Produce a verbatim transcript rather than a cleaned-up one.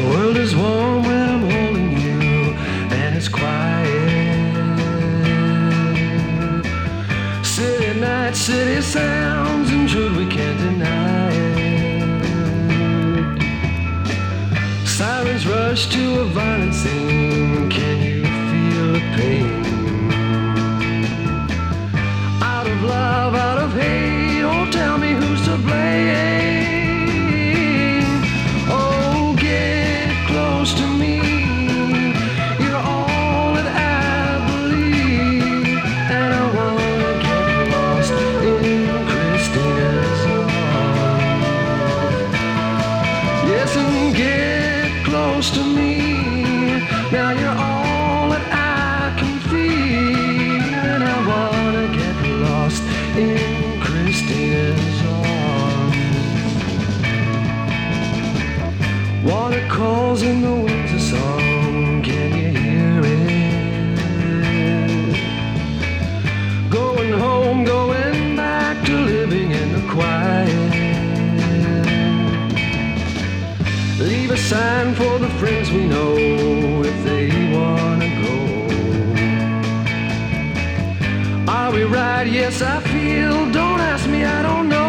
world is warm when I'm holding you, and it's quiet. City nights, city sounds, and truth we can't deny it. Sirens rush to a violent scene. Can you feel the pain? Out of love, out of hate, oh tell me who's to blame. Oh, get close to me. You're all that I believe, and I wanna get lost in Christina's arms. Yes, and get close to me. Now you're all that I can feel, and I wanna get lost in Christina's arms. Water calls and the wind's a song. Can you hear it? Going home, going back to living in the quiet. Leave a sign for the friends we know if they wanna go. Are we right? Yes, I feel. Don't ask me, I don't know.